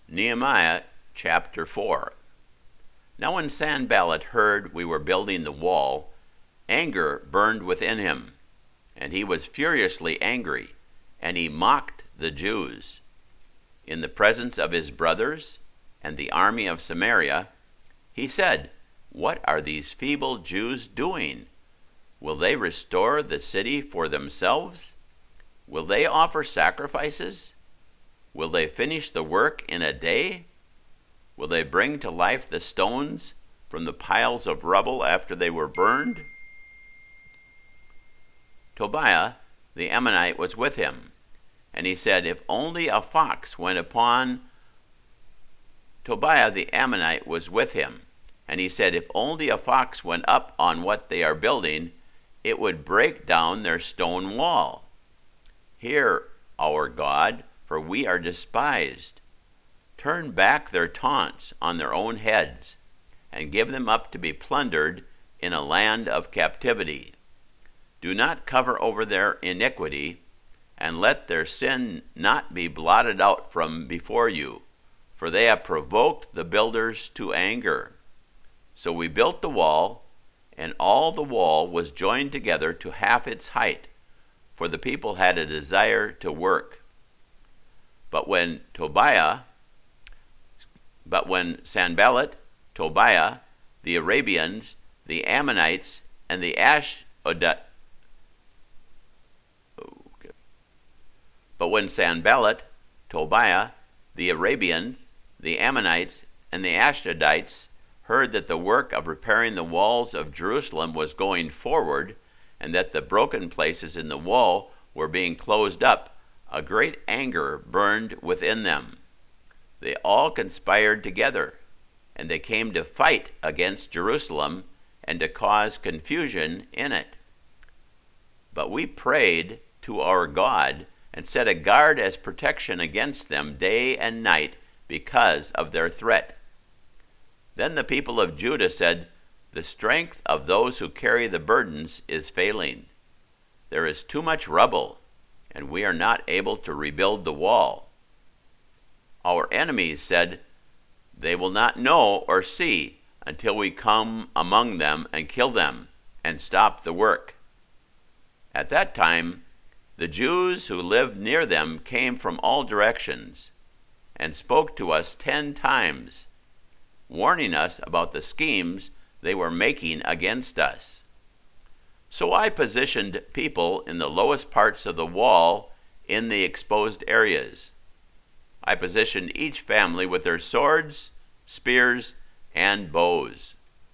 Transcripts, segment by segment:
Nehemiah chapter 4. Now when Sanballat heard we were building the wall, anger burned within him, and he was furiously angry, and he mocked the Jews. In the presence of his brothers and the army of Samaria, he said, "What are these feeble Jews doing? Will they restore the city for themselves? Will they offer sacrifices? Will they finish the work in a day? Will they bring to life the stones from the piles of rubble after they were burned?" Tobiah the Ammonite was with him, and he said, "If only a fox went upon..." Tobiah the Ammonite was with him, and he said, "If only a fox went up on what they are building, it would break down their stone wall. Hear, our God, for we are despised. Turn back their taunts on their own heads, and give them up to be plundered in a land of captivity. Do not cover over their iniquity, and let their sin not be blotted out from before you, for they have provoked the builders to anger." So we built the wall, and all the wall was joined together to half its height, for the people had a desire to work. But when Sanballat, Tobiah, the Arabians, the Ammonites, and the But when Sanballat, Tobiah, the Arabians, the Ammonites, and the Ashdodites heard that the work of repairing the walls of Jerusalem was going forward, and that the broken places in the wall were being closed up, a great anger burned within them. They all conspired together, and they came to fight against Jerusalem and to cause confusion in it. But we prayed to our God and set a guard as protection against them day and night because of their threat. Then the people of Judah said, "The strength of those who carry the burdens is failing. There is too much rubble, and we are not able to rebuild the wall." Our enemies said, "They will not know or see until we come among them and kill them and stop the work." At that time, the Jews who lived near them came from all directions and spoke to us 10 times, warning us about the schemes they were making against us. So I positioned people in the lowest parts of the wall in the exposed areas. I positioned each family with their swords, spears, and bows.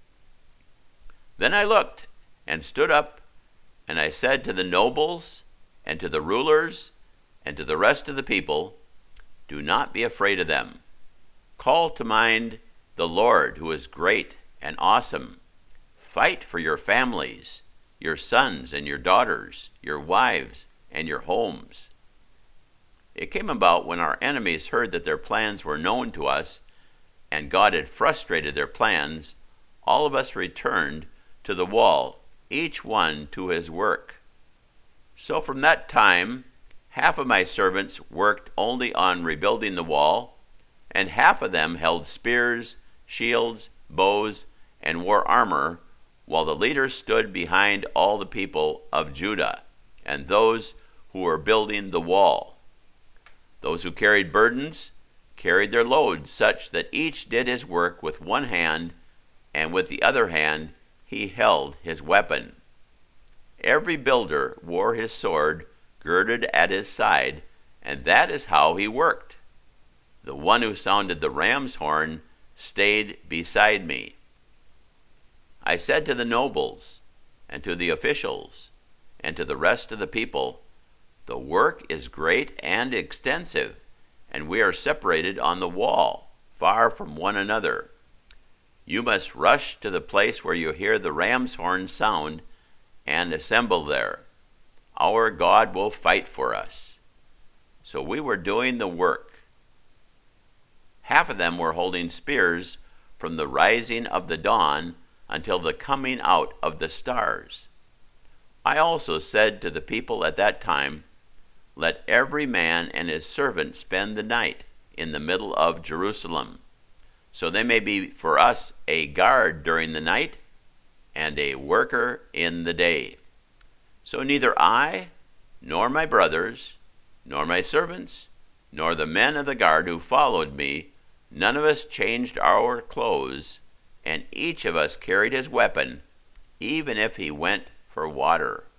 Then I looked and stood up, and I said to the nobles and to the rulers and to the rest of the people, "Do not be afraid of them. Call to mind the Lord, who is great and awesome. Fight for your families, your sons and your daughters, your wives and your homes." It came about when our enemies heard that their plans were known to us, and God had frustrated their plans, all of us returned to the wall, each one to his work. So from that time, half of my servants worked only on rebuilding the wall, and half of them held spears, shields, bows, and wore armor, while the leaders stood behind all the people of Judah and those who were building the wall. Those who carried burdens carried their loads such that each did his work with one hand, and with the other hand he held his weapon. Every builder wore his sword girded at his side, and that is how he worked. The one who sounded the ram's horn stayed beside me. I said to the nobles and to the officials and to the rest of the people, "The work is great and extensive, and we are separated on the wall, far from one another. You must rush to the place where you hear the ram's horn sound and assemble there. Our God will fight for us." So we were doing the work. Half of them were holding spears from the rising of the dawn until the coming out of the stars. I also said to the people at that time, "Let every man and his servant spend the night in the middle of Jerusalem. So they may be for us a guard during the night and a worker in the day. So neither I, nor my brothers, nor my servants, nor the men of the guard who followed me, none of us changed our clothes, and each of us carried his weapon, even if he went for water.